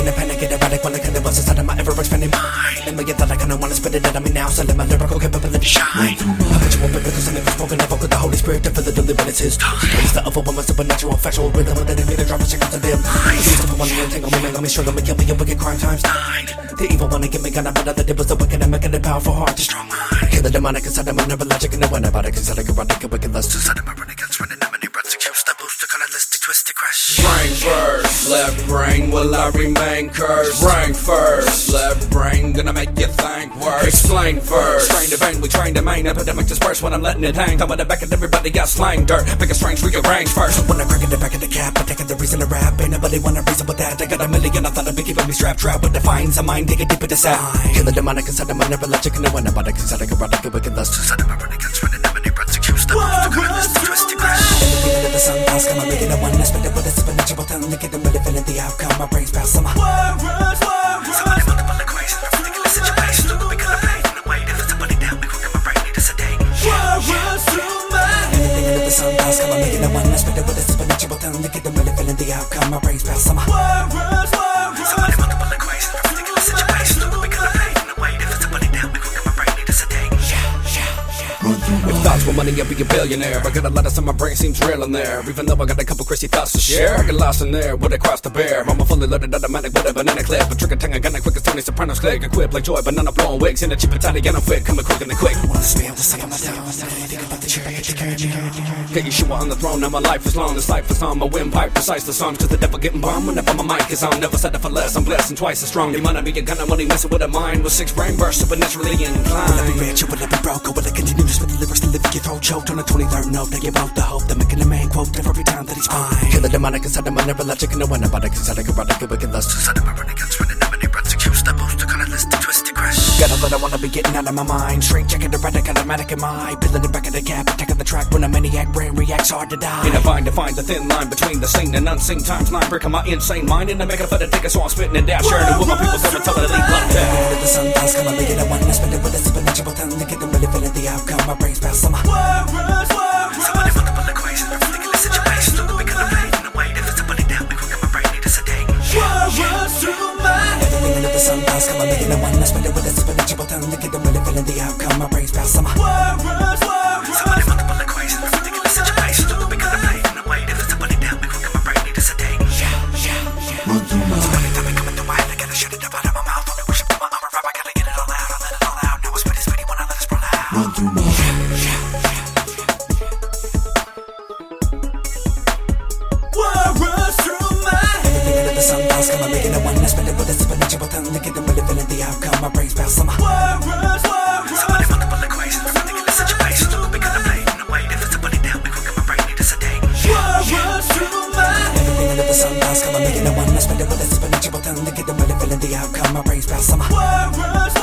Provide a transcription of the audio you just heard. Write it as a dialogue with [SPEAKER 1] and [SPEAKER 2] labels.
[SPEAKER 1] in a panic, get erratic when I kind of buzz inside of my ever-expanding mind. And I get that I kinda wanna spit it out of me now, so let my lyrical capability shine. Habitual because I never spoken, evoke with the Holy Spirit to fill the deliver, it's his time. It's the overwhelming supernatural, factual rhythm that it made a drop of shit out of their minds. Used to want to entangle me, make me struggle, me kill me, a wicked crime times 9. The evil wanna get me, kinda better, that it was the wicked and making it powerful heart to strong mind. Kill the demonic inside of my neurologic, and the one about it, cause I like erotic, and wicked lust. Inside of my running against running, I'm an erotic, choose the boost, the carnalistic, twisted crash.
[SPEAKER 2] Brain first, left brain, will I remain cursed? Brain first, left brain, gonna make you think worse. Explain first, strain the vein, we train the main epidemic disperse when I'm letting it hang. Come with the back and everybody got slang dirt, pick a strange, rearrange first.
[SPEAKER 1] When I crack in the back of the cap, I take the reason to rap. Ain't nobody wanna reason with that. I got a million, I thought I'd be keeping me strapped. Trap with defiance of mind, dig it deep in the side. Kill the demonic inside of my neurologic, and the one about it, cause I like erotic, and wicked lust. Inside of my running against running, I'm an erotic, choose the boost, the carnalistic, twisted crash. Feeling of the sun, thoughts come, I'm making the one that's better with a supernatural tongue. Look at them really feeling the outcome, my brain's past summer. Somebody multiple equations, ridiculous situation. Look, we could have paid in a way to let somebody down. We could get my brain, need to sedate. Anything under the sun, thoughts come, I'm making the one that's better with a supernatural tongue. Look at them really feeling the outcome, my brain's past summer. Somebody multiple equations, ridiculous situation. Look, we could have paid in a way to let somebody down. We could get my brain, need to sedate.
[SPEAKER 2] If thoughts were money, I'd be a billionaire. I got a lot of some, my brain seems real in there. Even though I got a couple crazy thoughts to share, I get lost in there with a cross to bear. I'm a fully loaded automatic with a banana clip. A trigger tongue, I got a quick as Tony Soprano's click. Equipped like joy, banana blowing wigs. In a cheap Italian, I'm fit, coming quick and quick.
[SPEAKER 1] Wanna spam the second, my think about the chariot.
[SPEAKER 2] Get Yeshua on the throne, now my life is long. This life is on my windpipe, precise the songs. Cause the devil getting bombed whenever my mic is on. Never settle for less, I'm blessed and twice as strong. You might be a gunner when he messing with a mind. With 6 brain bursts, supernaturally inclined.
[SPEAKER 1] Will I be rich or will I be broke? Or will I continue to spit the lyrics to live in your throat choked? On the 23rd note, they give out the hope. They're making the man quote every time that he's fine. Kill the demonic inside of my neurologic, and the one about it, cause I like erotic, and wicked lust. Inside of my running against running, I'm an erotic, choose the boost, the carnalistic, twisted crash. Got all that I wanna be getting out of my mind. Straight jacket, erratic, automatic in my eye. Peeling the back of the cap, attacking the track when a maniac brain reacts hard to die.
[SPEAKER 2] In a bind to find the thin line between the seen and unseen times 9. Breaking my insane mind in the make for the ticker, so I'm spitting it down. Sharing it with my people, so I'm telling the lead love down.
[SPEAKER 1] The sun thoughts come, I'm making the one that's better with a supernatural tongue. Look at them really feeling the outcome, my brain's past summer. Somebody multiple equations, ridiculous situation. Look, we could have paid in a way to let somebody down. We could get my brain, need to sedate. Everything under the sun thoughts come, I'm making the one that's better with a supernatural tongue. Look at them really feeling the outcome, my brain's past summer. Somebody multiple equations, ridiculous situation. Look, we could have paid in a way to let somebody down. We could get my brain, need to sedate. Somebody tell me coming through my head, I gotta shut it up out of my mouth. Only worship to my armor rap, I gotta get it all out. I'll let it all out. Now it's spitty when I let it sprawl out. Run through my the sun thoughts come, I'm making the one that's better with a supernatural tongue. Look at them really feeling the outcome, my brain's past summer. Somebody multiple equations, ridiculous situation. Look, we could have paid in a way to let somebody down. We could get my brain, need to sedate. Everything under the sun thoughts come, I'm making the one that's better with a supernatural tongue. Look at them really feeling the outcome, my brain's past summer.